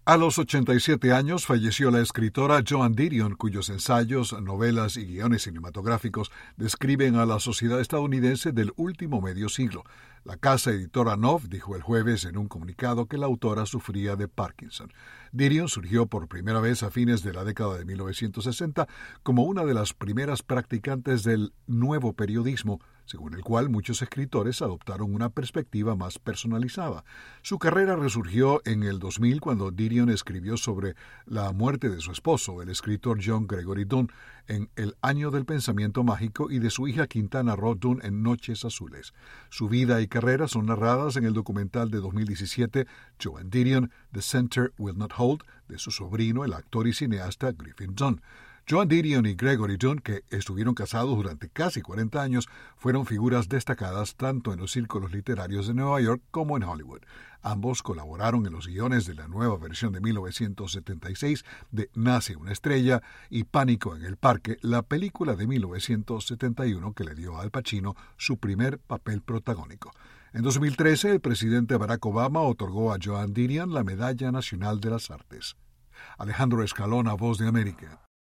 A los 87 años falleció la escritora Joan Didion, cuyos ensayos, novelas y guiones cinematográficos describen a la sociedad estadounidense del último medio siglo. La casa editora Knopf dijo el jueves en un comunicado que la autora sufría de Parkinson. Didion surgió por primera vez a fines de la década de 1960 como una de las primeras practicantes del nuevo periodismo, según el cual muchos escritores adoptaron una perspectiva más personalizada. Su carrera resurgió en el 2000 cuando Didion escribió sobre la muerte de su esposo, el escritor John Gregory Dunne, en El año del pensamiento mágico y de su hija Quintana Roo Dunne en Noches azules. Su vida y carrera son narradas en el documental de 2017 Joan Didion, The Center Will Not Hold, de su sobrino, el actor y cineasta Griffin Dunne. Joan Didion y Gregory Dunne, que estuvieron casados durante casi 40 años, fueron figuras destacadas tanto en los círculos literarios de Nueva York como en Hollywood. Ambos colaboraron en los guiones de la nueva versión de 1976 de Nace una estrella y Pánico en el parque, la película de 1971 que le dio a Al Pacino su primer papel protagónico. En 2013, el presidente Barack Obama otorgó a Joan Didion la Medalla Nacional de las Artes. Alejandro Escalona, Voz de América.